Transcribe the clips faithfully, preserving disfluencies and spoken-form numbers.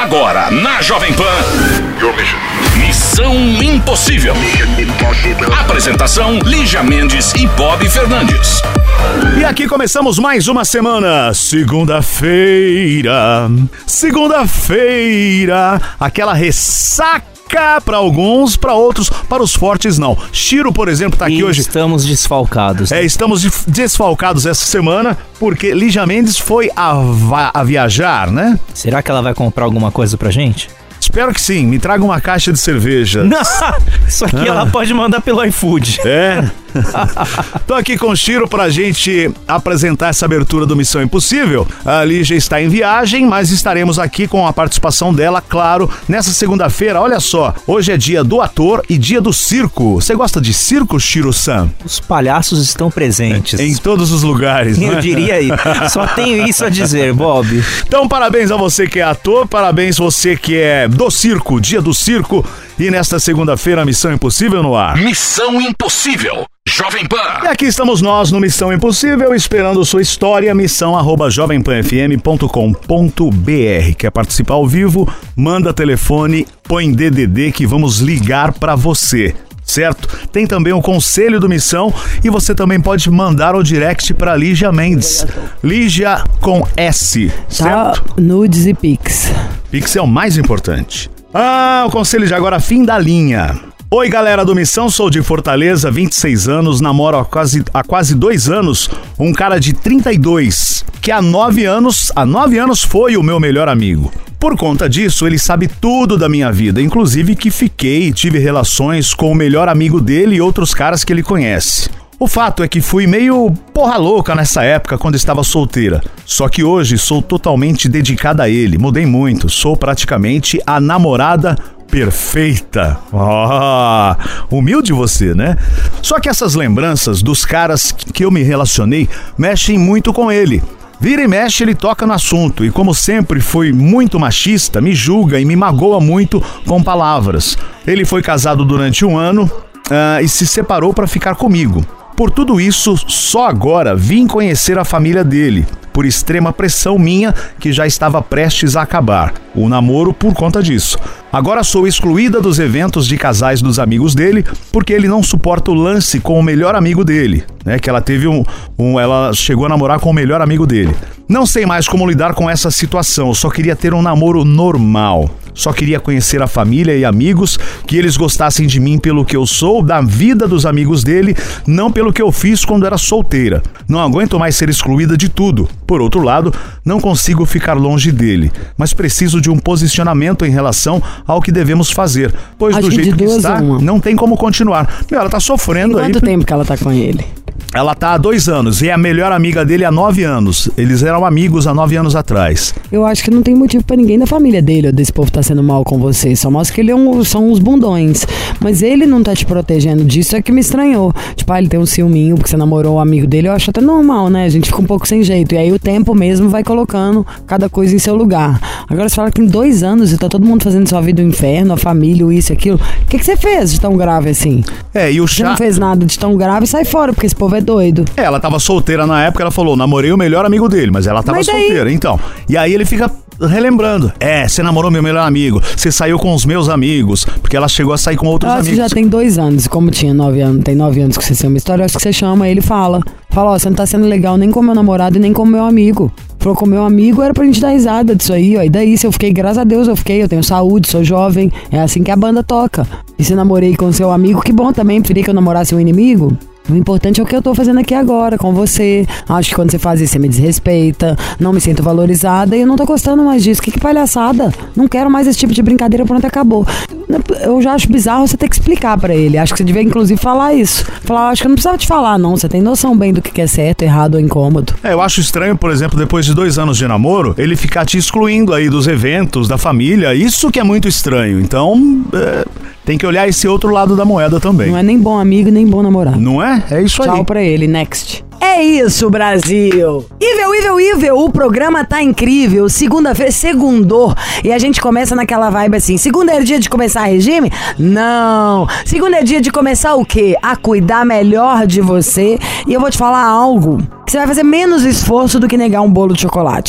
Agora, na Jovem Pan, Missão Impossível. Apresentação, Lígia Mendes e Bob Fernandes. E aqui começamos mais uma semana. Segunda-feira, segunda-feira, aquela ressaca para alguns, para outros, para os fortes não. Chiro, por exemplo, tá aqui e hoje. Estamos desfalcados. É, estamos desfalcados essa semana porque Lígia Mendes foi a, a viajar, né? Será que ela vai comprar alguma coisa pra gente? Espero que sim, me traga uma caixa de cerveja. Não, isso aqui ah. ela pode mandar pelo iFood. É. Tô aqui com o Chiro pra gente apresentar essa abertura do Missão Impossível. A Lígia está em viagem, mas estaremos aqui com a participação dela, claro, nessa segunda-feira. Olha só, hoje é dia do ator e dia do circo. Você gosta de circo, Chiro-san? Os palhaços estão presentes. Em todos os lugares, Eu né? diria aí. Só tenho isso a dizer, Bob. Então, parabéns a você que é ator, parabéns você que é do circo, dia do circo. E nesta segunda-feira, Missão Impossível no ar. Missão Impossível, Jovem Pan. E aqui estamos nós no Missão Impossível, esperando sua história, missão arroba jovem pan f m ponto com ponto b r. Quer participar ao vivo? Manda telefone, põe D D D que vamos ligar pra você. Certo? Tem também o conselho do Missão e você também pode mandar o direct para Lígia Mendes. Lígia com S, certo? Tá, nudes e Pix. Pix é o mais importante. Ah, o conselho de agora, fim da linha. Oi, galera do Missão, sou de Fortaleza, vinte e seis anos, namoro há quase, há quase dois anos um cara de trinta e dois, que há nove anos, há nove anos foi o meu melhor amigo. Por conta disso, ele sabe tudo da minha vida, inclusive que fiquei e tive relações com o melhor amigo dele e outros caras que ele conhece. O fato é que fui meio porra louca nessa época quando estava solteira. Só que hoje sou totalmente dedicada a ele, mudei muito, sou praticamente a namorada perfeita. Oh, humilde você, né? Só que essas lembranças dos caras que eu me relacionei mexem muito com ele. Vira e mexe, ele toca no assunto e, como sempre fui muito machista, me julga e me magoa muito com palavras. Ele foi casado durante um ano uh, e se separou para ficar comigo. Por tudo isso, só agora vim conhecer a família dele, por extrema pressão minha que já estava prestes a acabar. O namoro por conta disso. Agora sou excluída dos eventos de casais dos amigos dele, porque ele não suporta o lance com o melhor amigo dele, né? Que ela teve um, um... ela chegou a namorar com o melhor amigo dele. Não sei mais como lidar com essa situação, só queria ter um namoro normal. Só queria conhecer a família e amigos, que eles gostassem de mim pelo que eu sou, da vida dos amigos dele, não pelo que eu fiz quando era solteira. Não aguento mais ser excluída de tudo. Por outro lado, não consigo ficar longe dele, mas preciso de um posicionamento em relação ao que devemos fazer, pois Acho do que jeito que está, uma. não tem como continuar. Meu, ela tá sofrendo aí. Quanto tempo que ela tá com ele? Ela tá há dois anos e é a melhor amiga dele há nove anos. Eles eram amigos há nove anos atrás. Eu acho que não tem motivo pra ninguém da família dele ou desse povo tá sendo mal com você. Só mostra que ele é um, são uns bundões. Mas ele não tá te protegendo disso, é que me estranhou. Tipo, ah, ele tem um ciúminho porque você namorou o amigo dele. Eu acho até normal, né? A gente fica um pouco sem jeito. E aí o tempo mesmo vai colocando cada coisa em seu lugar. Agora você fala que tem dois anos e tá todo mundo fazendo sua vida o inferno, a família, isso e aquilo. O que, que você fez de tão grave assim? É, e o Você chá... não fez nada de tão grave, sai fora, porque esse povo é doido. É, ela tava solteira na época, ela falou, namorei o melhor amigo dele, mas ela tava Mas daí? solteira, então. E aí ele fica relembrando, é, você namorou meu melhor amigo, você saiu com os meus amigos, porque ela chegou a sair com outros Eu acho amigos. que já tem dois anos, como tinha nove anos, tem nove anos que você tem uma história, eu acho que você chama ele e fala. Fala, ó, você não tá sendo legal nem com meu namorado e nem com meu amigo. Falou com meu amigo, era pra gente dar risada disso aí, ó. E daí, se eu fiquei, graças a Deus, eu fiquei, eu tenho saúde, sou jovem, é assim que a banda toca. E se namorei com seu amigo, que bom também, preferia que eu namorasse um inimigo. O importante é o que eu tô fazendo aqui agora, com você. Acho que quando você faz isso, você me desrespeita, não me sinto valorizada e eu não tô gostando mais disso. Que que palhaçada? Não quero mais esse tipo de brincadeira, pronto, acabou. Eu já acho bizarro você ter que explicar pra ele. Acho que você devia, inclusive, falar isso. Falar, acho que eu não precisava te falar, não. Você tem noção bem do que é certo, errado ou incômodo. É, eu acho estranho, por exemplo, depois de dois anos de namoro, ele ficar te excluindo aí dos eventos, da família. Isso que é muito estranho. Então, é, tem que olhar esse outro lado da moeda também. Não é nem bom amigo, nem bom namorado. Não é? É isso aí. Tchau pra ele, next. É isso, Brasil! Ivel, Ivel, Ivel, o programa tá incrível. Segunda-feira, segundou. E a gente começa naquela vibe assim, segunda é dia de começar regime? Não! Segunda é dia de começar o quê? A cuidar melhor de você. E eu vou te falar algo que você vai fazer menos esforço do que negar um bolo de chocolate.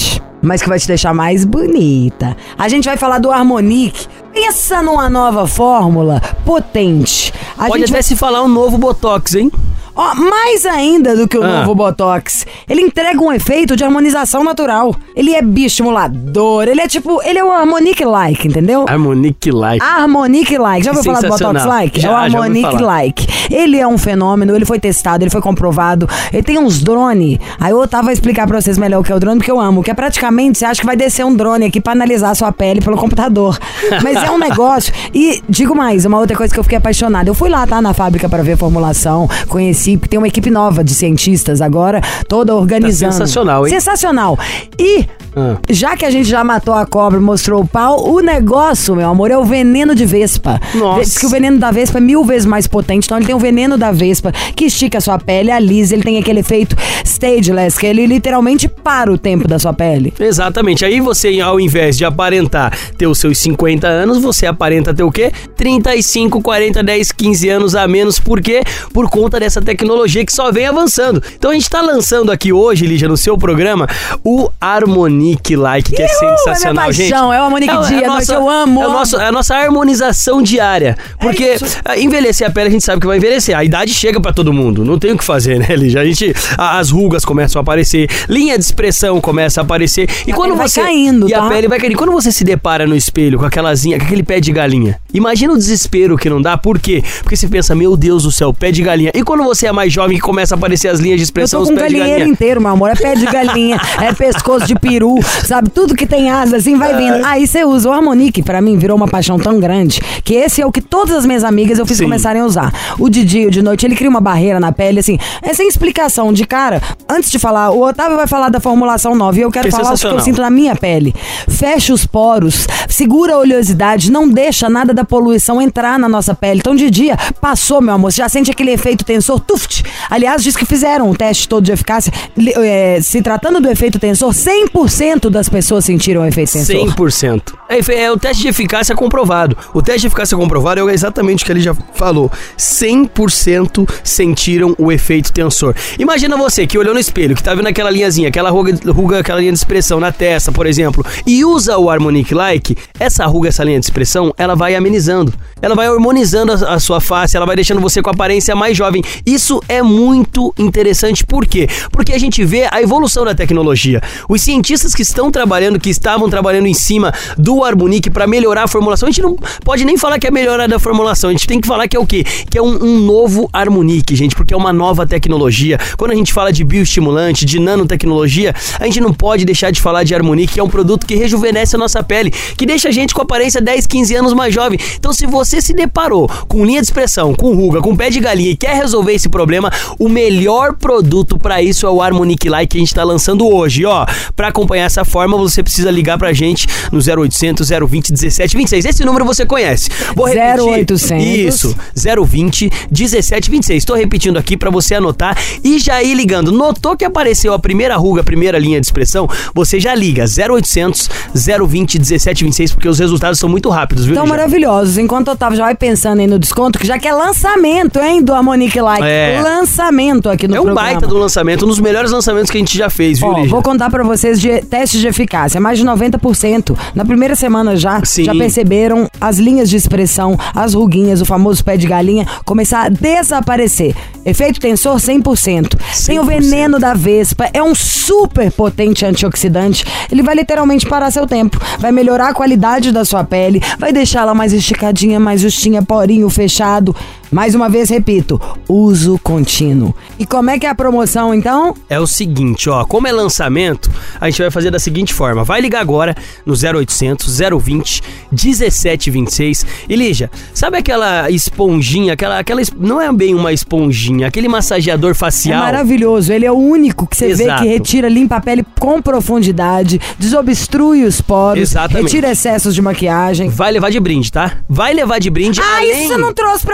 mas que vai te deixar mais bonita. A gente vai falar do Harmonique. Pensa numa nova fórmula potente. A Pode gente até vai... se falar um novo Botox, hein? Ó, mais ainda do que o Ah. novo Botox, ele entrega um efeito de harmonização natural. Ele é bioestimulador, ele é tipo, ele é o Harmonique-like, entendeu? Harmonique-like. Harmonique-like. Já ouviu falar do Sensacional. Botox-like? É o Já, já ouvi falar. Harmonique-like. Ele é um fenômeno, ele foi testado, ele foi comprovado. Ele tem uns drone. Aí o Otávio vai explicar pra vocês melhor o que é o drone, porque eu amo. Que é praticamente, você acha que vai descer um drone aqui pra analisar a sua pele pelo computador. Mas é um negócio. E digo mais, uma outra coisa que eu fiquei apaixonada. Eu fui lá, tá, na fábrica pra ver a formulação, conheci, porque tem uma equipe nova de cientistas agora, toda organizando. Tá sensacional, hein? Sensacional. E, Ah. já que a gente já matou a cobra, mostrou o pau, o negócio, meu amor, é o veneno de vespa. Nossa. Diz que o veneno da vespa é mil vezes mais potente, então ele tem o veneno da vespa, que estica a sua pele, alisa, ele tem aquele efeito stageless, que ele literalmente para o tempo da sua pele. Exatamente. Aí você, ao invés de aparentar ter os seus cinquenta anos, você aparenta ter o quê? trinta e cinco, quarenta, dez, quinze anos a menos. Por quê? Por conta dessa tecnologia que só vem avançando. Então a gente tá lançando aqui hoje, Lígia, no seu programa, o Harmonique-like, que é sensacional, é minha gente. paixão, é o Harmonique É, dia, é a noite nossa- eu amo. É, o nosso, é a nossa harmonização diária. Porque isso. ah, envelhecer a pele, a gente sabe que vai envelhecer. A idade chega pra todo mundo. Não tem o que fazer, né, Lígia? A gente, a- as rugas começam a aparecer, linha de expressão começa a aparecer. E A quando pele vai você caindo, E a tá? pele vai caindo. Quando você se depara no espelho com aquelazinha, com aquele pé de galinha, imagina o desespero que não dá. Por quê? Porque você pensa, meu Deus do céu, pé de galinha. E quando você é mais jovem que começa a aparecer as linhas de Eu expressão, tô os com um pés de galinheiro galinha. inteiro, meu amor. É pé de galinha, é pescoço de peru, sabe? Tudo que tem asa, assim, vai vindo. Aí você usa o Harmonique, pra mim, virou uma paixão tão grande, que esse é o que todas as minhas amigas eu fiz Sim. começarem a usar. O de dia, o de noite, ele cria uma barreira na pele, assim, é sem explicação. De cara, antes de falar, o Otávio vai falar da formulação nova, e eu quero Que falar o que eu sensacional. sinto na minha pele. Fecha os poros, segura a oleosidade, não deixa nada da poluição entrar na nossa pele. Então, de dia, passou, meu amor, você já sente aquele efeito tensor, tuft. Aliás, diz que fizeram um teste todo de eficácia. Li- é, se tratando do efeito tensor, cem por cento das pessoas sentiram o efeito tensor. cem por cento. É, é o teste de eficácia comprovado. O teste de eficácia comprovado é exatamente o que ele já falou. cem por cento sentiram o efeito tensor. Imagina você que olhou no espelho, que tá vendo aquela linhazinha, aquela ruga, ruga, aquela linha de expressão na testa, por exemplo, e usa o Harmonique-like, essa ruga, essa linha de expressão, ela vai amenizando. Ela vai harmonizando a, a sua face, ela vai deixando você com a aparência mais jovem. Isso é muito interessante. Por quê? Porque a gente vê a evolução da tecnologia. Os cientistas que estão trabalhando, que estavam trabalhando em cima do Harmonique para melhorar a formulação, a gente não pode nem falar que é melhorar da formulação, a gente tem que falar que é o quê? Que é um, um novo Harmonique, gente, porque é uma nova tecnologia. Quando a gente fala de bioestimulante, de nanotecnologia, a gente não pode deixar de falar de Harmonique, que é um produto que rejuvenesce a nossa pele, que deixa a gente com aparência dez, quinze anos mais jovem. Então, se você se deparou com linha de expressão, com ruga, com pé de galinha e quer resolver esse problema, o melhor produto para isso é o Harmonique-like que a gente tá lançando hoje, ó. Para acompanhar essa forma, você precisa ligar pra gente no zero oitocentos, zero vinte, dezessete vinte e seis. Esse número você conhece. Vou repetir. zero oitocentos. Isso, zero vinte, dezessete vinte e seis. Tô repetindo aqui pra você anotar e já ir ligando. Notou que apareceu a primeira ruga, a primeira linha de expressão? Você já liga zero oitocentos, zero vinte, dezessete vinte e seis, porque os resultados são muito rápidos, viu, Então, Lígia? maravilhosos. Enquanto o Otávio já vai pensando aí no desconto, que já que é lançamento, hein, do Harmonique-like. É. Lançamento aqui no É um programa. baita do lançamento, um dos melhores lançamentos que a gente já fez, viu, Ó, Lígia? vou contar pra vocês de testes de eficácia, mais de noventa por cento. Na primeira semana já, Sim. já perceberam as linhas de expressão, as ruguinhas, o famoso pé de galinha, começar a desaparecer. Efeito tensor cem por cento. Tem o cem por cento. veneno da vespa, é um super potente antioxidante. Ele vai literalmente parar seu tempo, vai melhorar a qualidade da sua pele, vai deixá-la mais esticadinha, mais justinha, porinho fechado. Mais uma vez, repito, uso contínuo. E como é que é a promoção, então? É o seguinte, ó, como é lançamento, a gente vai fazer da seguinte forma, vai ligar agora no zero oitocentos, zero vinte, dezessete vinte e seis. E Lígia, sabe aquela esponjinha, aquela, aquela, es- não é bem uma esponjinha, aquele massageador É facial? maravilhoso, ele é o único que você Exato. vê que retira, limpa a pele com profundidade, desobstrui os poros, Exatamente. retira excessos de maquiagem. Vai levar de brinde, tá? Vai levar de brinde, Ah, além... isso você não trouxe pra mim. Ó,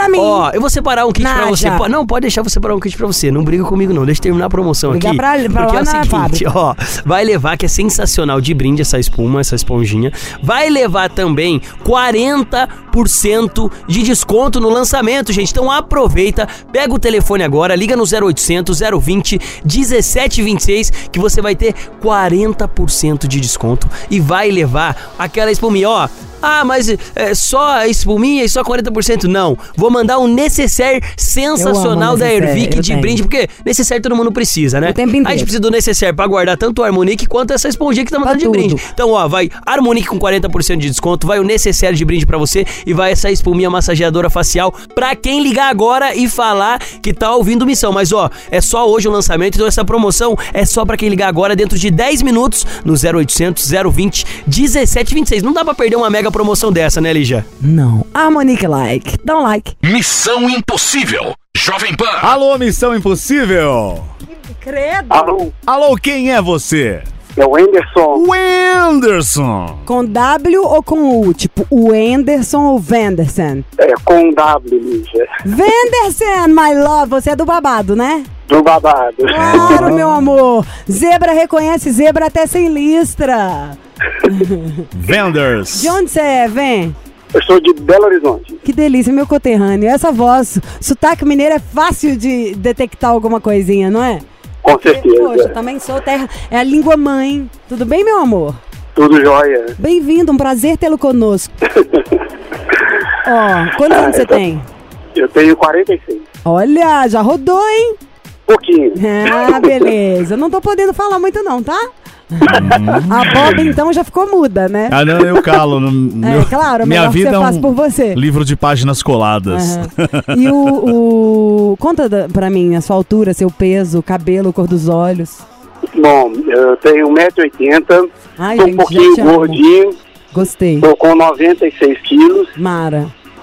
ó, eu vou separar um kit Naja. pra você. Pô, não, pode deixar eu separar um kit pra você. Não briga comigo, não. Deixa eu terminar a promoção Ligar aqui. pra- pra porque lá é o na seguinte, fábrica. ó. Vai levar, que é sensacional de brinde essa espuma, essa esponjinha. Vai levar também quarenta por cento de desconto no lançamento, gente. Então aproveita, pega o telefone agora, liga no zero oitocentos, zero vinte, dezessete vinte e seis que você vai ter quarenta por cento de desconto e vai levar aquela espuminha, ó. Ah, mas é só a espuminha e só quarenta por cento? Não. Vou mandar um necessaire sensacional Eu amo da necessaire, Airvic eu de tenho. brinde, porque necessaire todo mundo precisa, né? O tempo inteiro. A gente precisa do necessaire pra guardar tanto o Harmonique quanto essa esponjinha que tá mandando de tudo. brinde. Então, ó, vai Harmonique com quarenta por cento de desconto, vai o necessaire de brinde pra você e vai essa espuminha massageadora facial pra quem ligar agora e falar que tá ouvindo Missão. Mas, ó, é só hoje o lançamento, então essa promoção é só pra quem ligar agora dentro de dez minutos no zero oitocentos, zero vinte, dezessete vinte e seis. Não dá pra perder uma mega promoção dessa, né, Lígia? Não. Harmonique like. Dá um like. Missão Impossível. Jovem Pan. Alô, Missão Impossível. Credo. Alô, Alô, quem é você? é o Anderson. O Anderson. Com W ou com U? Tipo, o Anderson ou Venderson? É, com W, Lígia. Venderson, my love. Você é do babado, né? Do babado. Claro, meu amor. Zebra reconhece zebra até sem listra. Vendors. De onde você é, vem? Eu sou de Belo Horizonte. Que delícia, meu conterrâneo. Essa voz, sotaque mineiro é fácil de detectar alguma coisinha, não é? Com Poxa, eu certeza. também sou terra. É a língua mãe. Tudo bem, meu amor? Tudo jóia. Bem-vindo, um prazer tê-lo conosco. Ó, quantos anos você tem? Eu tenho quarenta e seis. Olha, já rodou, hein? Pouquinho. Ah, beleza. Não tô podendo falar muito não, tá? A Bob, então, já ficou muda, né? Ah, não, eu calo. No, É, meu- claro, minha melhor que vida você é faz um por você. livro de páginas coladas. Aham. E o, o... Conta da- pra mim a sua altura, seu peso, cabelo, cor dos olhos. Bom, eu tenho um metro e oitenta. Ai, Tô um gente, pouquinho já te amo. gordinho. Gostei. Tô com noventa e seis quilos. Mara.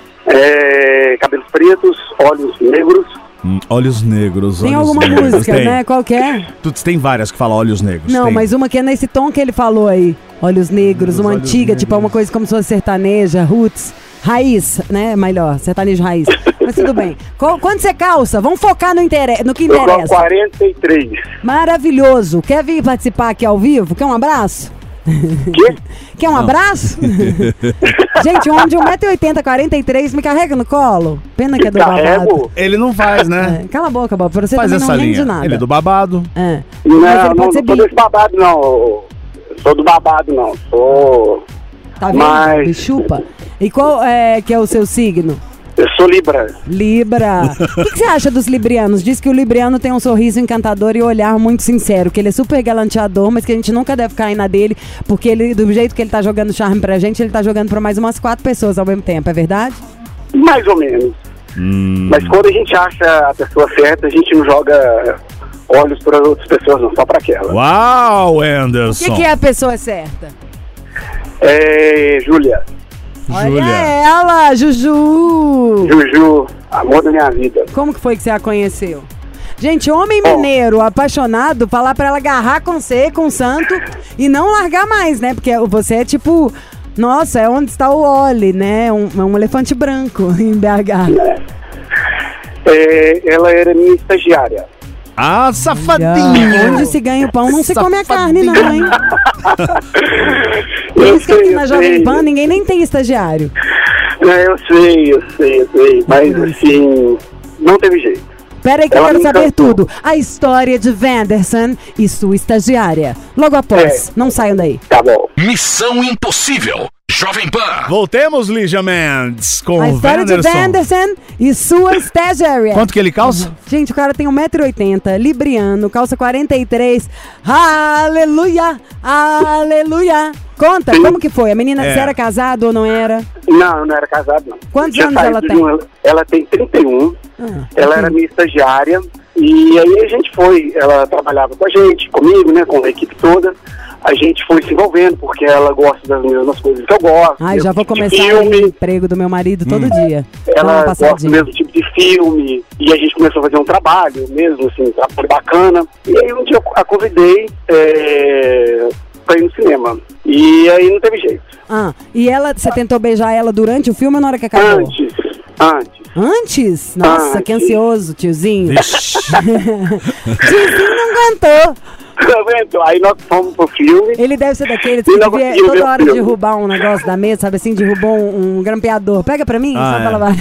É, cabelos pretos, olhos negros. Hum, Olhos negros. Tem olhos alguma negros. música, Tem. né? Qual que é? Tu, tem várias que falam olhos negros. Não, tem. mas uma que é nesse tom que ele falou aí. Olhos negros, uma olhos antiga, tipo, é uma coisa como se fosse sertaneja, roots, raiz, né? Melhor, sertanejo raiz. Mas tudo bem. Qual- quanto você calça? Vamos focar no, intere- no que Eu tô com interessa. quarenta e três. Maravilhoso. Quer vir participar aqui ao vivo? Quer um abraço? Que? Quer um abraço? Gente, um homem de um metro e oitenta, quarenta e três, me carrega no colo. Pena que é do babado. Carrego? Ele não faz, né? É, cala a boca, Bob, pra você Faz também essa não rende linha. nada. Ele é do babado. É. Não, Mas ele não, pode ser não sou bi. desse babado, não. Eu sou do babado, não. Sou... Tá vendo? Mas- Me chupa. E qual é que é o seu signo? Eu sou Libra. Libra. O que, que você acha dos librianos? Diz que o libriano tem um sorriso encantador e um olhar muito sincero, que ele é super galanteador, mas que a gente nunca deve cair na dele, porque ele, do jeito que ele tá jogando charme pra gente, ele tá jogando pra mais umas quatro pessoas ao mesmo tempo, é verdade? Mais ou menos. Hum. Mas quando a gente acha a pessoa certa, a gente não joga olhos para outras pessoas, não, só para aquela. Uau, O Anderson. que, que é a pessoa certa? É, Júlia. Olha Júlia. ela, Juju! Juju, amor da minha vida. Como que foi que você a conheceu? Gente, homem Bom. mineiro apaixonado, falar pra ela agarrar com você, com o santo, e não largar mais, né? Porque você é tipo, nossa, é onde está o Oli, né? Um, é um elefante branco em B H. É, ela era minha estagiária. Ah, safadinho. Onde se ganha o pão, não se come a carne, Safadinho. não, hein? Por Eu isso que aqui sei, na eu Jovem sei. Pan ninguém nem tem estagiário. É, eu sei, eu sei, eu sei. Mas assim, não teve jeito. Pera aí que eu Ela quero me saber encantou. tudo. A história de Vanderson e sua estagiária. Logo após, É. não saiam daí. Tá bom. Missão Impossível. Jovem Pan. Voltemos, Lígia Mendes, com A o história de Wanderson. Vanderson e sua estagiária. Quanto que ele calça? Gente, o cara tem um metro e oitenta, libriano, calça quarenta e três. Aleluia! Aleluia! Conta, Sim. como que foi? A menina, É. você era casado ou não era? Não, não era casado, não. Quantos Tinha anos ela saído tem? de uma- Ela tem trinta e um. Ah, Ela ok. era minha estagiária. E aí a gente foi, ela trabalhava com a gente, comigo, né, com a equipe toda. A gente foi se envolvendo, porque ela gosta das mesmas coisas que eu gosto. Ai, já mesmo vou tipo de começar filme. o emprego do meu marido todo dia. Dá uma Ela gosta do passadinha. mesmo tipo de filme, e a gente começou a fazer um trabalho mesmo, assim, um trabalho bacana. E aí um dia eu a convidei é, pra ir no cinema. E aí não teve jeito. Ah, e ela, você tentou beijar ela durante o filme ou na hora que acabou? Antes, antes. Antes? Nossa, Ah, que antes. ansioso, tiozinho. Vixe. Tiozinho não aguentou. Então, aí nós fomos pro filme. Ele deve ser daqueles E que não devia conseguiu ver toda o hora filme. derrubar um negócio da mesa, sabe assim? Derrubou um, um grampeador. Pega pra mim, Ah, só é. pra lavar.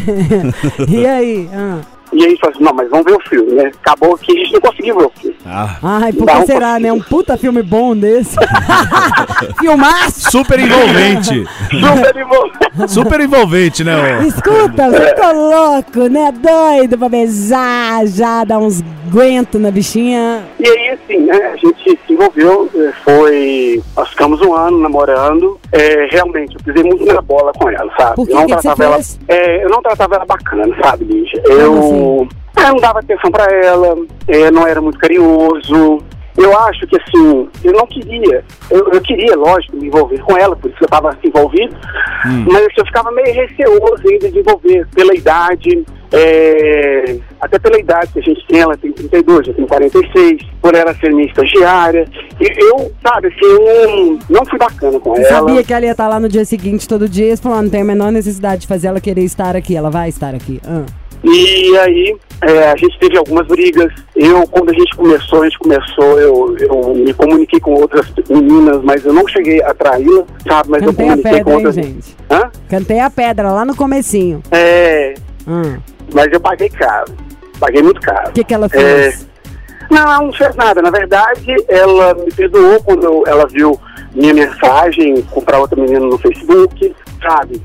E aí? Ah. E aí a gente falou assim, não, mas vamos ver o filme, né? Acabou que a gente não conseguiu ver o filme. Ah, Ai, por Não que será, consigo. né? Um puta filme bom desse. Filmaço! super envolvente. Super envolvente. Super envolvente, né? Ô? Escuta, você ficou louco, né? Doido pra beijar, já dar uns guentos na bichinha. E aí, assim, né, a gente se envolveu, eh, foi... Nós ficamos um ano namorando. É, realmente, eu pisei muito na bola com ela, sabe? Por que? Eu não Que que você tratava ela, fez? é, eu não tratava ela bacana, sabe, Lígia? Como Eu, assim? eu não dava atenção pra ela, é, não era muito carinhoso. Eu acho que, assim, eu não queria, eu, eu queria, lógico, me envolver com ela, por isso que eu estava envolvido, mas eu ficava meio receoso ainda de envolver, pela idade, é, até pela idade que a gente tem, ela tem trinta e dois, eu tenho quarenta e seis, por ela ser minha estagiária, e eu, sabe, assim, eu não, não fui bacana com Você ela. sabia que ela ia estar lá no dia seguinte, todo dia, e você falou, "Ah, não tem a menor necessidade de fazer ela querer estar aqui, ela vai estar aqui. Ah. E aí, é, a gente teve algumas brigas. Eu, quando a gente começou, a gente começou, eu, eu me comuniquei com outras meninas, mas eu não cheguei a traí-la, sabe? Mas Cantei eu a comuniquei pedra, com hein, outras... gente? Hã? Cantei a pedra lá no comecinho. É, Ah. mas eu paguei caro. Paguei muito caro. O que que ela É, fez? não, ela não fez nada. Na verdade, ela me perdoou quando eu- ela viu minha mensagem comprar outra menina no Facebook, sabe?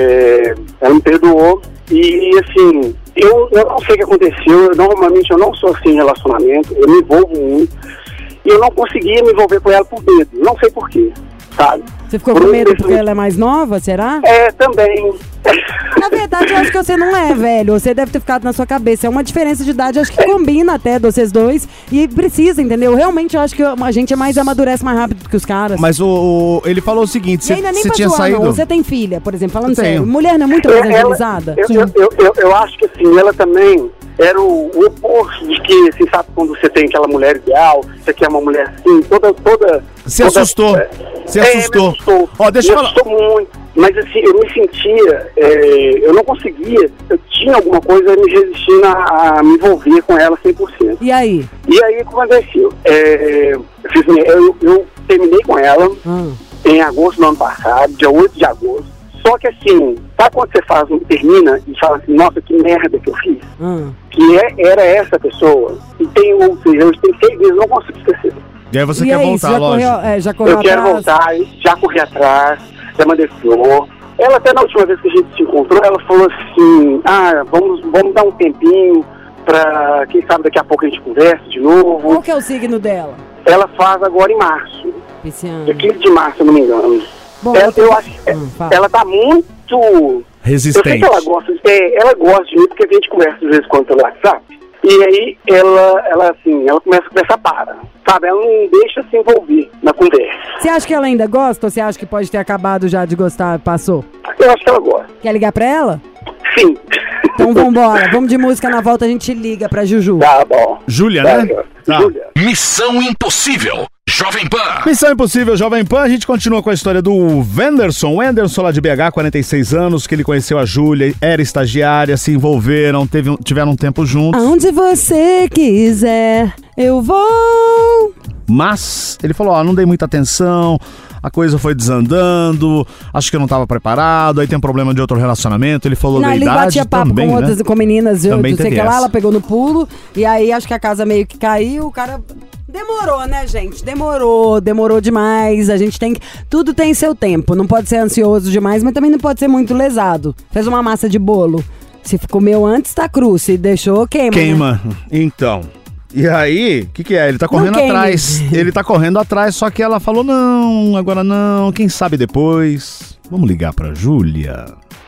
É, ela me perdoou e, assim, eu, eu não sei o que aconteceu. Eu, normalmente eu não sou assim em relacionamento, eu me envolvo muito e eu não conseguia me envolver com ela por medo. Não sei por quê, sabe? Você ficou Por com um medo porque pensamento- ela é mais nova, será? É, também. Na verdade, eu acho que você não é, velho. Você deve ter ficado na sua cabeça. É uma diferença de idade, acho que combina até de vocês dois. E precisa, entendeu? Realmente, eu acho que a gente é mais amadurece mais rápido que os caras. Mas o, o- ele falou o seguinte, E você ainda nem você pra tinha zoar, saído... não. Você tem filha, por exemplo, falando Eu tenho. sério. Mulher não é muito mais Ela- evangelizada? eu, eu, eu, eu, eu acho que assim, ela também era o, o oposto de que, assim, sabe, quando você tem aquela mulher ideal, você quer uma mulher assim, toda, toda... Se toda- assustou. é, Se é, assustou. me assustou. Ó, deixa me eu falar. assustou muito. Mas assim, eu me sentia, é, eu não conseguia, eu tinha alguma coisa me resistindo a, a me envolver com ela cem por cento. E aí? E aí, o que aconteceu? É, eu, fiz, eu, eu terminei com ela Ah. em agosto do ano passado, dia oito de agosto. Só que assim, sabe quando você faz, um- termina e fala assim, nossa, que merda que eu fiz? Ah. Que é, era essa pessoa. E tem, ou seja, eu tenho seis meses, não consigo esquecer. E aí você E quer aí, voltar, já lógico. correu, é, já correu Eu quero atrás? voltar, já corri atrás, já mandei flor. Ela até na última vez que a gente se encontrou, ela falou assim, ah, vamos, vamos dar um tempinho pra, quem sabe daqui a pouco a gente conversa de novo. Qual que é o signo dela? Ela faz agora em março, Pisciano. dia quinze de março, se eu não me engano. Bom, ela, eu tô- eu acho, Hum, fala. ela tá muito... Eu sei Resistente. que ela gosta, é, ela gosta de mim porque a gente conversa de vez em quando pelo WhatsApp. E aí ela, ela assim, ela começa a conversar para, sabe? Ela não deixa se envolver na conversa. Você acha que ela ainda gosta ou você acha que pode ter acabado já de gostar, passou? Eu acho que ela gosta. Quer ligar pra ela? Sim. Então vambora, vamos de música, na volta a gente liga pra Juju. Tá bom. Júlia, Tá, né? Tá. Júlia. Missão Impossível. Jovem Pan. Missão Impossível Jovem Pan, a gente continua com a história do Wenderson. O Wenderson lá de B H, quarenta e seis anos, que ele conheceu a Júlia, era estagiária, se envolveram, teve, um- tiveram um tempo juntos. Aonde você quiser, eu vou. Mas ele falou, ó, não dei muita atenção, a coisa foi desandando, acho que eu não tava preparado, aí tem um problema de outro relacionamento, ele falou Não, da ele idade batia papo também, com né? outras, com meninas, eu Também não sei teve que lá, essa. ela pegou no pulo, e aí acho que a casa meio que caiu, o cara... Demorou, né, gente? Demorou, demorou demais. A gente tem que... Tudo tem seu tempo. Não pode ser ansioso demais, mas também não pode ser muito lesado. Fez uma massa de bolo. Se comeu antes, tá cru. Se deixou, queima. né? Queima. Então. E aí, o que que é? Ele tá correndo queime. atrás. Ele tá correndo atrás, só que ela falou, não, agora não, quem sabe depois. Vamos ligar pra Júlia.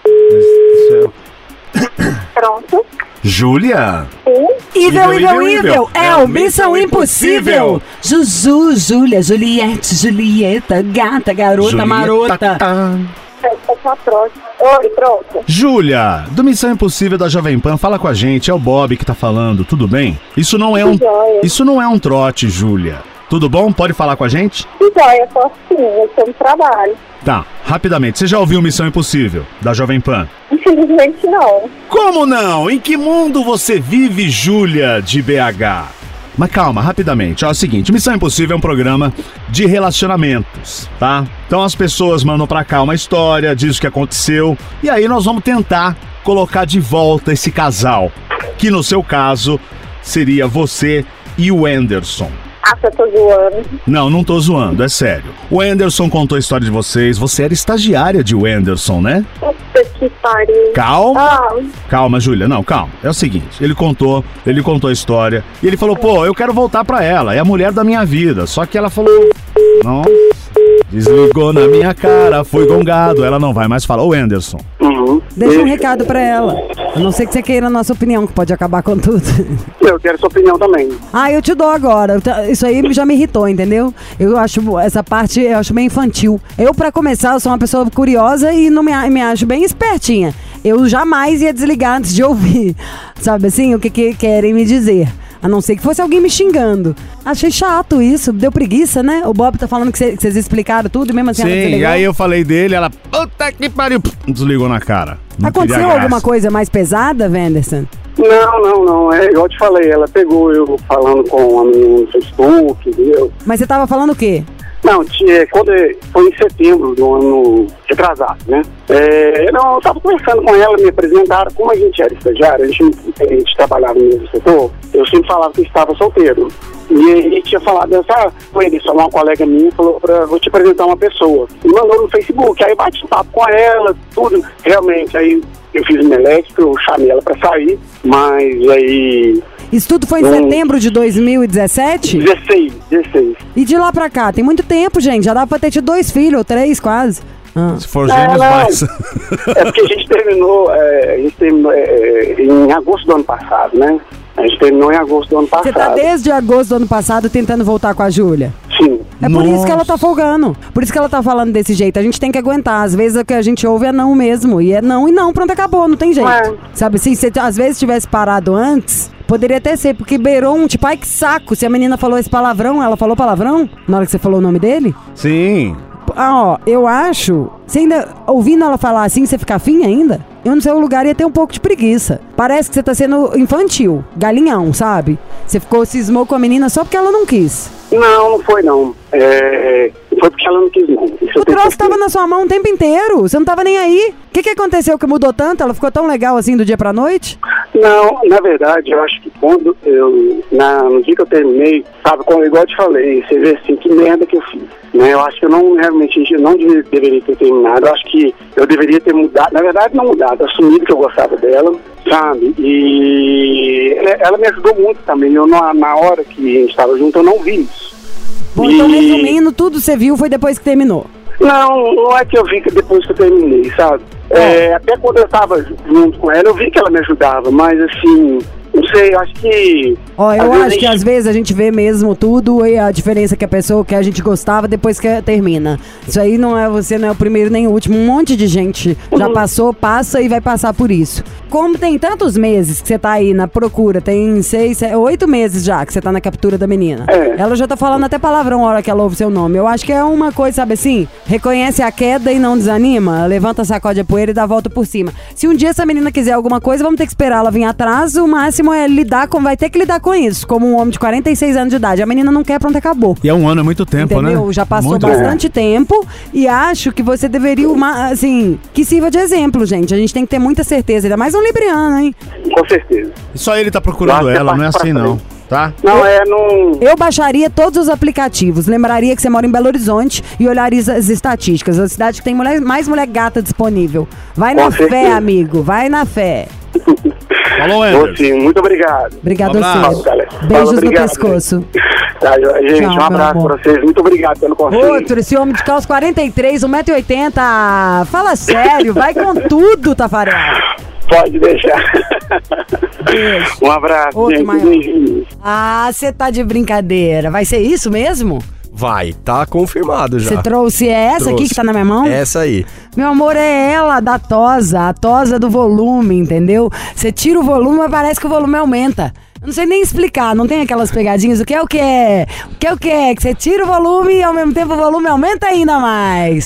Pronto. Júlia? Evil, Evil, evil, evil, evil. É é o o Missão Missão Impossível. Impossível. Zuzu, Júlia, Juliette, Julieta, gata, garota, Julieta, marota. tá. Eu tô pronto. Oi, pronto. Júlia, do Missão Impossível da Jovem Pan, fala com a gente, é o Bob que tá falando, tudo bem? Isso não é um, Joia. isso não é um trote, Júlia. Tudo bom? Pode falar com a gente? Então, eu posso sim, eu tô no trabalho. Tá, rapidamente, você já ouviu Missão Impossível, da Jovem Pan? Infelizmente não. Como não? Em que mundo você vive, Júlia, de B H? Mas calma, rapidamente. Ó, é o seguinte, Missão Impossível é um programa de relacionamentos, tá? Então as pessoas mandam pra cá uma história, diz o que aconteceu, e aí nós vamos tentar colocar de volta esse casal, que no seu caso seria você e o Anderson. Ah, eu tô zoando. Não, não tô zoando, é sério. O Anderson contou a história de vocês, você era estagiária de o Anderson, né? Puta que pariu. Calma. Ah, Calma, Júlia, não, calma. É o seguinte, ele contou, ele contou a história, e ele falou, pô, eu quero voltar pra ela, é a mulher da minha vida. Só que ela falou, não, desligou na minha cara, foi gongado, ela não vai mais falar. Ô, Anderson. Uhum. Deixa um recado pra ela. A não ser que você queira a nossa opinião, que pode acabar com tudo. Eu quero sua opinião também. Ah, eu te dou agora. Isso aí já me irritou, entendeu? Eu acho essa parte, eu acho bem infantil. Eu, pra começar, eu sou uma pessoa curiosa e não me, me acho bem espertinha. Eu jamais ia desligar antes de ouvir, sabe assim, o que, que querem me dizer. A não ser que fosse alguém me xingando. Achei chato isso, deu preguiça, né? O Bob tá falando que vocês explicaram tudo e mesmo assim ela Sim, desligou. e aí eu falei dele, ela, puta que pariu, desligou na cara. Não Aconteceu queria alguma graça. coisa mais pesada, Wenderson? Não, não, não. É igual eu te falei, ela pegou eu falando com a menina no Facebook, entendeu? Mas você tava falando o quê? Não, tinha, quando foi em setembro do ano retrasado, né? É, não, eu tava conversando com ela, me apresentaram, como a gente era estagiário, a gente, a gente trabalhava no mesmo setor, eu sempre falava que eu estava solteiro. E ele tinha falado, essa foi ele, só uma colega minha, falou pra, vou te apresentar uma pessoa. E mandou no Facebook, aí bati um papo com ela, tudo, realmente, aí eu fiz uma elétrica, eu chamei ela pra sair, mas aí... Isso tudo foi em Hum. setembro de dois mil e dezessete? dezesseis, dezesseis. E de lá pra cá? Tem muito tempo, gente. Já dá pra ter tido dois filhos, ou três quase. Ah. Se for Não, gêmeos, não. mais. É porque a gente terminou, é, a gente terminou é, em agosto do ano passado, né? A gente terminou em agosto do ano passado. Você tá desde agosto do ano passado tentando voltar com a Júlia? Sim. É por isso que ela tá Nossa. folgando. Por isso que ela tá falando desse jeito. A gente tem que aguentar. Às vezes o que a gente ouve é não mesmo. E é não e não, pronto, acabou, não tem jeito. É. Sabe assim, se às vezes tivesse parado antes, poderia até ser, porque beirou um tipo, ai que saco. Se a menina falou esse palavrão, ela falou palavrão? Na hora que você falou o nome dele? Sim. Ah, ó, eu acho. Você ainda, ouvindo ela falar assim, você fica afim ainda? Eu no seu lugar ia ter um pouco de preguiça. Parece que você tá sendo infantil, galinhão, sabe? Você ficou, cismou com a menina só porque ela não quis. Não, não foi não. É, foi porque ela não quis não. Isso eu O tenho troço certeza. tava na sua mão o tempo inteiro. Você não tava nem aí. O que que aconteceu que mudou tanto? Ela ficou tão legal assim do dia pra noite? Não, na verdade, eu acho que quando eu, na, no dia que eu terminei, sabe, como igual eu te falei, você vê assim, que merda que eu fiz, né? Eu acho que eu não, realmente, eu não deveria, deveria ter terminado, eu acho que eu deveria ter mudado, na verdade não mudado, assumido que eu gostava dela, sabe? E ela, ela me ajudou muito também, eu na, na hora que a gente estava junto, eu não vi isso. Bom, então E- resumindo, tudo você viu foi depois que terminou. Não, não é que eu vi que depois que eu terminei, sabe? É, até quando eu tava junto com ela, eu vi que ela me ajudava, mas assim, não sei, eu acho que... Ó, eu às vezes acho a que gente- às vezes a gente vê mesmo tudo e a diferença que a pessoa que a gente gostava depois que termina. Isso aí não é você, não é o primeiro nem o último. Um monte de gente já passou, passa e vai passar por isso. Como tem tantos meses que você tá aí na procura, tem seis, sete, oito meses já que você tá na captura da menina. É. Ela já tá falando até palavrão a hora que ela ouve seu nome. Eu acho que é uma coisa, sabe assim? Reconhece a queda e não desanima, levanta, sacode a poeira e dá a volta por cima. Se um dia essa menina quiser alguma coisa, vamos ter que esperar ela vir atrás. O máximo é lidar com, vai ter que lidar com isso, como um homem de quarenta e seis anos de idade. A menina não quer, pronto, acabou. E é um ano, é muito tempo, Entendeu? né? Já passou Muito bastante tempo e acho que você deveria, uma, assim, que sirva de exemplo, gente. A gente tem que ter muita certeza, ainda mais um libriano, hein? Com certeza. Só ele tá procurando Lá, ela, não é pra assim não, frente. tá? Não, é, não... Eu baixaria todos os aplicativos, lembraria que você mora em Belo Horizonte e olharia as estatísticas. A cidade que tem mulher, mais mulher gata disponível. Vai Com na certeza. fé, amigo, vai na fé. Falou, Vou Anderson. sim, muito obrigado. Obrigado Um a abraço, você. galera. Beijos Fala, no obrigado, pescoço. Tá, gente, Tchau, um meu abraço amor. pra vocês. Muito obrigado pelo conselho. Outro, esse homem de calça quarenta e três, um metro e oitenta. Fala sério, vai com tudo, Tafarel. Pode deixar. Beijo. Um abraço, Outro gente. maior. Beijinhos. Ah, você tá de brincadeira. Vai ser isso mesmo? Vai, tá confirmado já. Você trouxe essa aqui Trouxe. que tá na minha mão? Essa aí. Meu amor, é ela da tosa, a tosa do volume, entendeu? Você tira o volume, mas parece que o volume aumenta. Eu não sei nem explicar, não tem aquelas pegadinhas, o que é o que é? O que é o que é? Que você tira o volume e ao mesmo tempo o volume aumenta ainda mais.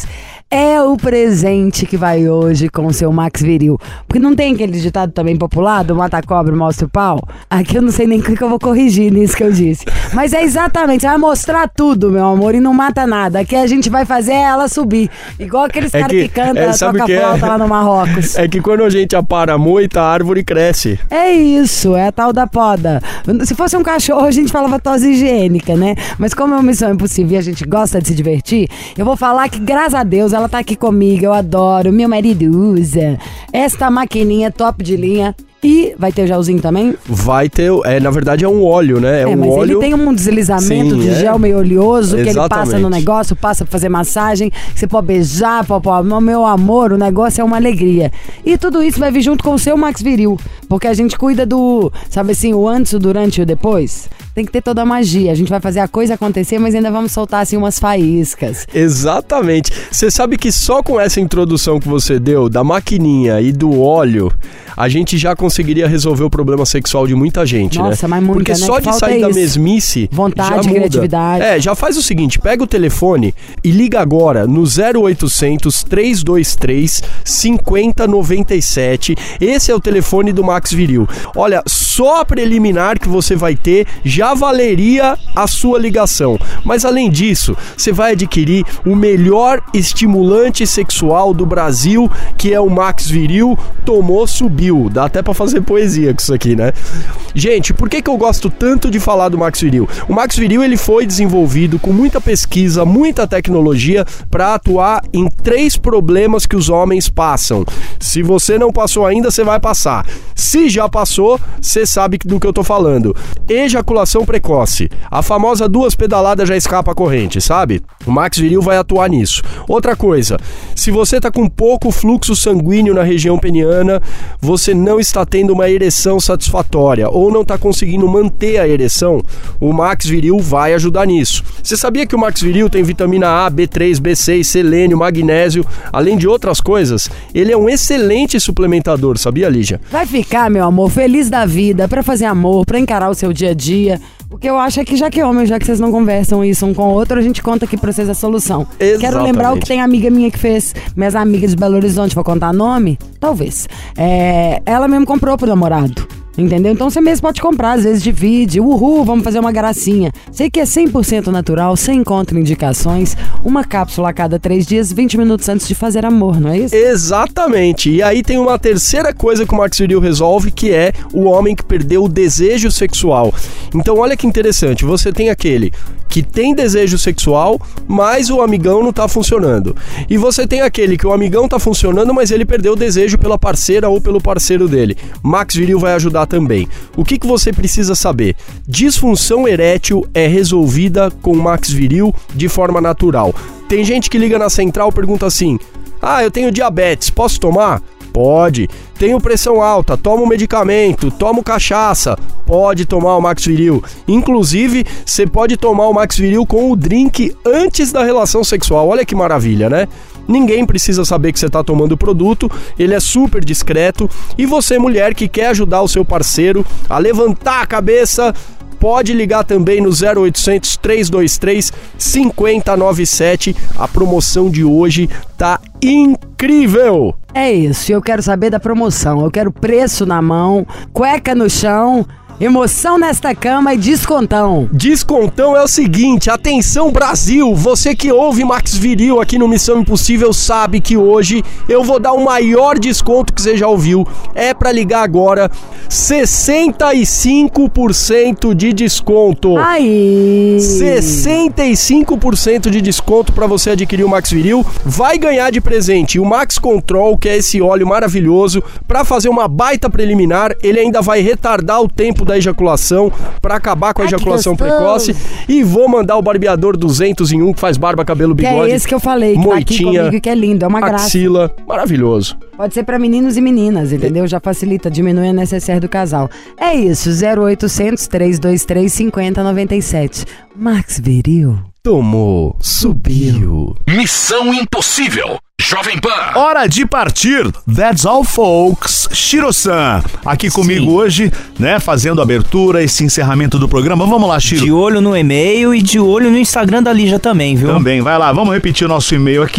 é o presente que vai hoje com o seu Max Viril. Porque não tem aquele ditado também popular do mata cobra, mostra o pau? Aqui eu não sei nem o que eu vou corrigir nisso que eu disse. Mas é exatamente, você vai mostrar tudo, meu amor, e não mata nada. Aqui a gente vai fazer ela subir. Igual aqueles É caras que- que, cantam, é, sabe toca o que é? flauta lá no Marrocos. É que quando a gente apara moita, a árvore cresce. É isso, é a tal da poda. Se fosse um cachorro, a gente falava tosse higiênica, né? Mas como é uma missão impossível e a gente gosta de se divertir, eu vou falar que, graças a Deus, ela tá aqui comigo, eu adoro, meu marido usa esta maquininha top de linha. E vai ter o gelzinho também? Vai ter, é, na verdade é um óleo, né? É, É, um mas óleo. ele tem um deslizamento Sim, de é. gel meio oleoso que ele passa Exatamente. no negócio, passa pra fazer massagem, que você pode beijar, pode, pode, meu amor, o negócio é uma alegria. E tudo isso vai vir junto com o seu Max Viril, porque a gente cuida do, sabe assim, o antes, o durante e o depois. Tem que ter toda a magia, a gente vai fazer a coisa acontecer, mas ainda vamos soltar assim umas faíscas. Exatamente. Você sabe que só com essa introdução que você deu, da maquininha e do óleo, a gente já conseguiria resolver o problema sexual de muita gente, né? Nossa, mas muita, Porque né? só Que de falta sair é da isso. mesmice, Vontade, já muda. criatividade. É, já faz o seguinte, pega o telefone e liga agora no zero oitocentos, três dois três, cinco zero nove sete. Esse é o telefone do Max Viril. Olha, só a preliminar que você vai ter já valeria a sua ligação. Mas além disso, você vai adquirir o melhor estimulante sexual do Brasil, que é o Max Viril. Tomou, subiu. Dá até pra fazer poesia com isso aqui, né? Gente, por que que eu gosto tanto de falar do Max Viril? O Max Viril, ele foi desenvolvido com muita pesquisa, muita tecnologia para atuar em três problemas que os homens passam. Se você não passou ainda, você vai passar. Se já passou, você sabe do que eu tô falando. Ejaculação precoce. A famosa duas pedaladas já escapa a corrente, sabe? O Max Viril vai atuar nisso. Outra coisa, se você tá com pouco fluxo sanguíneo na região peniana, você não está tendo uma ereção satisfatória ou não está conseguindo manter a ereção, o Max Viril vai ajudar nisso. Você sabia que o Max Viril tem vitamina A, B três, B seis, selênio, magnésio, além de outras coisas? Ele é um excelente suplementador, sabia, Lígia? Vai ficar, meu amor, feliz da vida, pra fazer amor, pra encarar o seu dia a dia. O que eu acho é que já que é homem, já que vocês não conversam isso um com o outro, a gente conta aqui pra vocês a solução. Exatamente. Quero lembrar o que tem amiga minha que fez, minhas amigas de Belo Horizonte, vou contar nome? Talvez. É, ela mesmo comprou pro namorado. Entendeu? Então você mesmo pode comprar, às vezes divide, uhul, vamos fazer uma gracinha. Sei que é cem por cento natural, sem contraindicações, uma cápsula a cada três dias, vinte minutos antes de fazer amor, não é isso? Exatamente. E aí tem uma terceira coisa que o Max Viril resolve, que é o homem que perdeu o desejo sexual. Então olha que interessante, você tem aquele que tem desejo sexual, mas o amigão não tá funcionando. E você tem aquele que o amigão tá funcionando, mas ele perdeu o desejo pela parceira ou pelo parceiro dele. Max Viril vai ajudar também. O que que você precisa saber? Disfunção erétil é resolvida com o Max Viril de forma natural. Tem gente que liga na central e pergunta assim: ah, eu tenho diabetes, posso tomar? Pode. Tenho pressão alta, tomo medicamento, tomo cachaça, pode tomar o Max Viril. Inclusive, você pode tomar o Max Viril com o drink antes da relação sexual. Olha que maravilha, né? Ninguém precisa saber que você está tomando o produto, ele é super discreto. E você, mulher, que quer ajudar o seu parceiro a levantar a cabeça, pode ligar também no zero oitocentos, três dois três, cinco zero nove sete. A promoção de hoje tá incrível! É isso, eu quero saber da promoção, eu quero preço na mão, cueca no chão, emoção nesta cama e descontão. Descontão é o seguinte, atenção Brasil, você que ouve Max Viril aqui no Missão Impossível sabe que hoje eu vou dar o maior desconto que você já ouviu. É pra ligar agora, sessenta e cinco por cento de desconto. Aí! sessenta e cinco por cento de desconto para você adquirir o Max Viril. Vai ganhar de presente o Max Control, que é esse óleo maravilhoso. Para fazer uma baita preliminar, ele ainda vai retardar o tempo da ejaculação para acabar com a Ai, que ejaculação gostoso. precoce. E vou mandar o barbeador duzentos em um, que faz barba, cabelo, Que bigode. é esse que eu falei, que tá aqui moitinha, comigo, que é lindo, é uma graça. axila, maravilhoso. Pode ser pra meninos e meninas, entendeu? Já facilita, diminui a necessaire do casal. É isso, zero oitocentos, três dois três, cinco zero nove sete. Max Viril. Tomou, subiu. Missão Impossível. Jovem Pan. Hora de partir. That's all, folks. Shiro-san, aqui comigo hoje, né, fazendo a abertura, esse encerramento do programa. Vamos lá, Shiro. De olho no e-mail e de olho no Instagram da Lígia também, viu? Também, vai lá, vamos repetir o nosso e-mail aqui.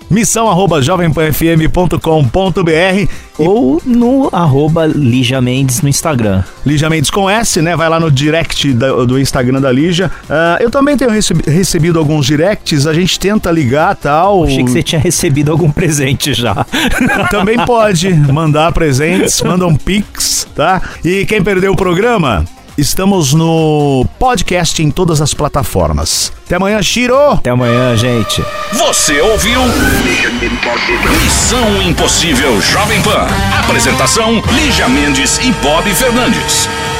missão arroba jovem pan f m ponto com ponto b r Ou no arroba Lígia Mendes no Instagram. Lígia Mendes com S, né? Vai lá no direct da, do Instagram da Lígia. Uh, eu também tenho recebi, recebido alguns directs, a gente tenta ligar e tal. Achei que você tinha recebido algum presente já. Também pode mandar presentes, manda um pix, tá? E quem perdeu o programa, estamos no podcast em todas as plataformas. Até amanhã, Chiro! Até amanhã, gente. Você ouviu Missão Impossível Jovem Pan. Apresentação, Lígia Mendes e Bob Fernandes.